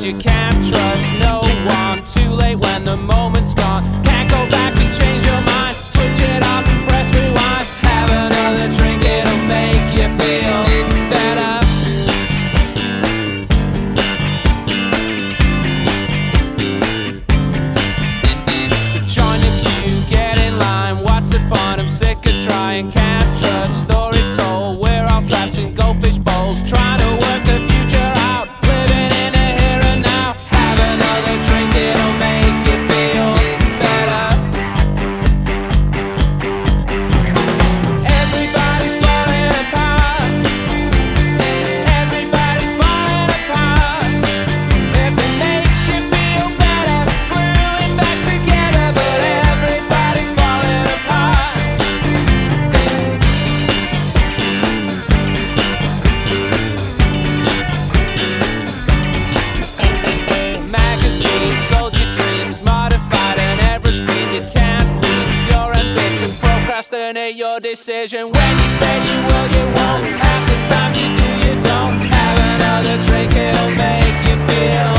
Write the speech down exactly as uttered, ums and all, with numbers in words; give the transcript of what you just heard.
you can't trust no one. Too late when the moment's gone. Can't go back and change your mind. Switch it off and press rewind. Have another drink, it'll make you feel better. So join the queue, get in line. What's the point? I'm sick of trying. Can't trust stories told. We're all trapped in goldfish bowls, trying to work the future out. Living in the here and now. Have another drink, it'll make you feel better. Everybody's falling apart. Everybody's falling apart. If it makes you feel better, gluing back together. But everybody's falling apart. Magazines sold your dreams, modified and ever screen. You can't reach your ambition, procrastinate your decision. When you say you will, you won't. Half the time you do, you don't. Have another drink, it'll make you feel